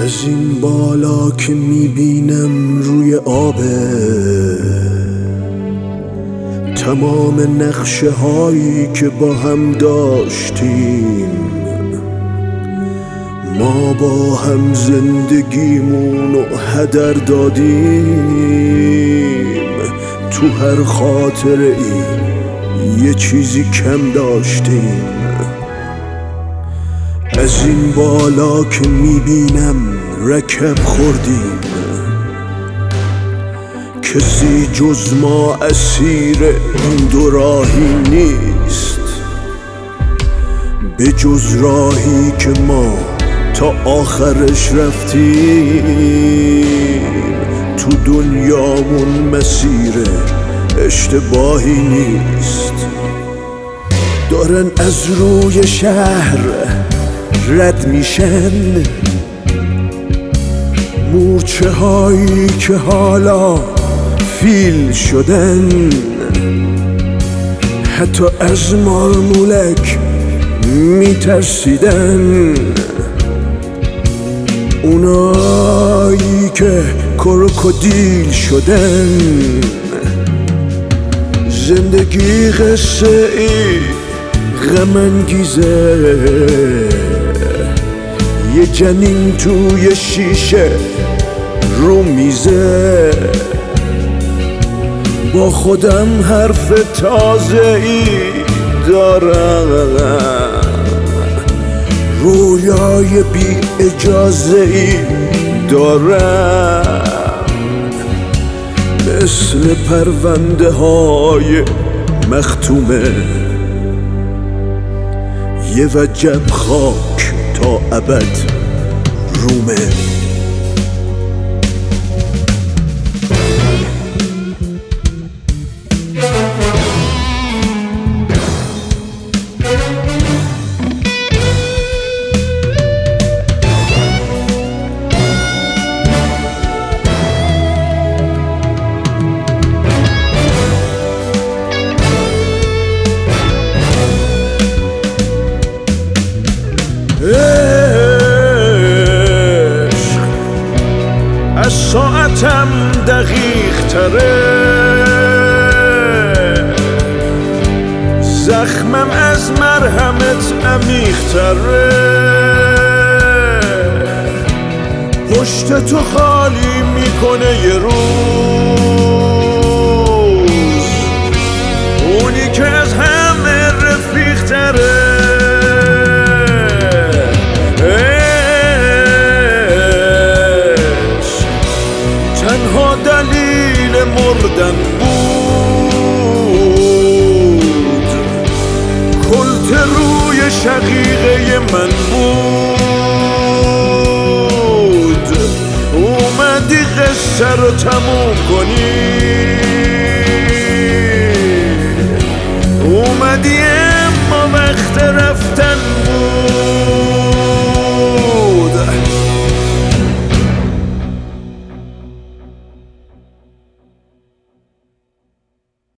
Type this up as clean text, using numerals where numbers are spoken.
از این بالا که میبینم روی آبه تمام نقشه هایی که با هم داشتیم، ما با هم زندگیمونو هدر دادیم. تو هر خاطره ای یه چیزی کم داشتیم. از این بالا که میبینم رکب خوردیم، کسی جز ما اسیر این دو راهی نیست، به جز راهی که ما تا آخرش رفتیم. تو دنیامون مسیر اشتباهی نیست. دارن از روی شهر رد میشن مورچه هایی که حالا فیل شدن، حتی از مارمولک میترسیدن. اونایی که کروکودیل شدن. زندگی قصه ای غم انگیزه، یه جنین توی شیشه رو میزه. با خودم حرف تازه ای دارم، رویای بی اجازه ای دارم. مثل پرونده های مختومه، یه وجب خاک تا ابد رومه. از ساعتم دقیق تره، زخمم از مرهمت عمیق تره. پشت تو خالی میکنه یه روز، اونی که از همه رفیق تره. تنها دلیل مردن بود، کلت روی شقیقه من بود. اومدی قصه رو تموم کنی،